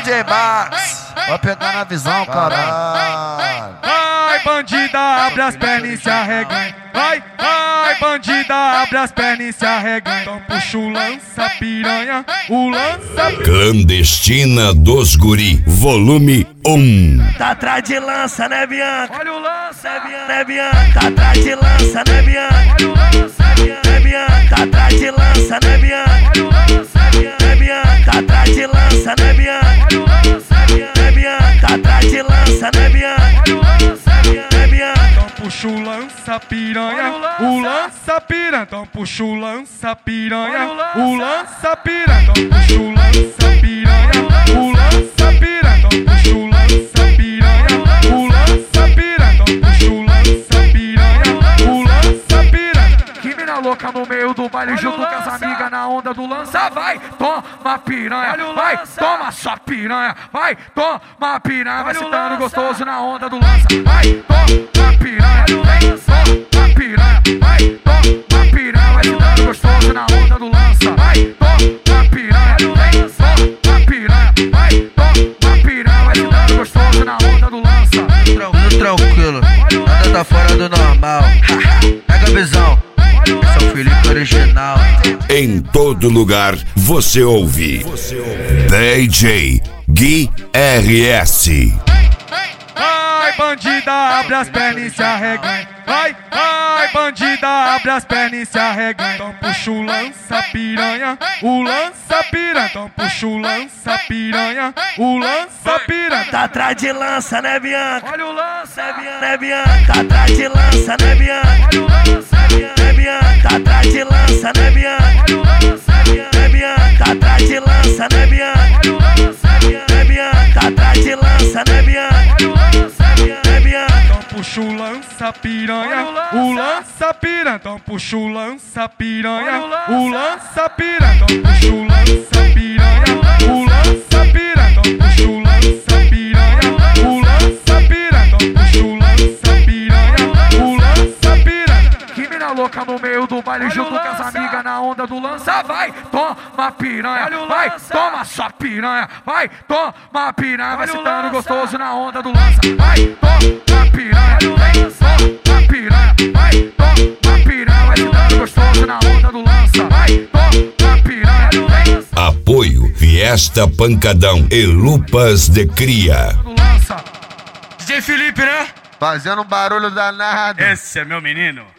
DJ Bax, vai pegar na visão, caralho. Vai, bandida, abre as pernas e se arreganha. Vai, bandida, abre as pernas e se arreganha. Então puxa o lança piranha, o lança. Clandestina dos Guri, volume 1. Tá atrás de lança, né, Bianca? Olha o lança, Né, Bianca? Tá atrás de lança, né, Bianca? olha o lança, Né, Bianca? Tá atrás de lança, né, Bianca? olha o lança, Né, Bianca? Tá atrás de lança, né, Bianca? olha o lança, Né, Bianca? Tá atrás de lança, né, Bianca? olha o lança. Né, Bianca? Então puxa o lança piranha, o lança piranha. Então puxa o lança piranha, o lança piranha. Então puxa o lança piranha, o lança piranha. Então puxa o lança piranha, o lança piranha. Então puxa o lança piranha, o lança piranha. Que mina louca no meio do baile junto com as amigas na onda do lança. Vai, toma piranha, vai, toma só piranha. Vai, toma piranha, vai sentando gostoso na onda do lança. Vai, toma piranha, vem, toma piranha. Vai, toma piranha, vai sentando gostoso na onda do lança. Vai, toma piranha, vem, toma piranha. Vai, toma piranha, vai sentando gostoso na onda do lança. Tranquilo, nada tá fora do normal. Pega a visão, esse é o Felipe original. Em todo lugar você ouve DJ Gui RS. Vai, bandida, abre as pernas e se arreganha. Vai, bandida, abre as pernas e se arreganha. Então puxa o lança piranha, o lança piranha. Então puxa o lança piranha, o lança piranha. Tá atrás de lança, né, Bianca? Olha o lança, Né, Bianca? Tá atrás de lança, né, Bianca? olha o lança, Né, Bianca? Tá atrás de lança, né, Bianca? olha o lança, Né, Bianca? Tá atrás de lança, né, Bianca? olha o lança, Né, Bianca? Tá atrás de lança, né, Bianca? olha o lança. Né, Bianca? Então puxa o lança piranha, o lança piranha. Então puxa o lança piranha, o lança piranha. Então puxa o lança piranha, o lança piranha. Então puxa o lança piranha, o lança piranha. Então puxa o lança piranha, o lança piranha. Que mina louca no meio do baile junto com as amigas na onda do lança. Vai, toma piranha, vai, toma só piranha. Vai, toma piranha, vai sentando gostoso na onda do lança. Vai, toma piranha, vem, toma piranha. Vai, toma piranha, vai sentando gostoso na onda do lança. Vai, toma piranha, vem, Apoio Fiesta Pancadão e Lupas de Cria. do lança. DJ Felipe, né? Fazendo um barulho danado. Esse é meu menino.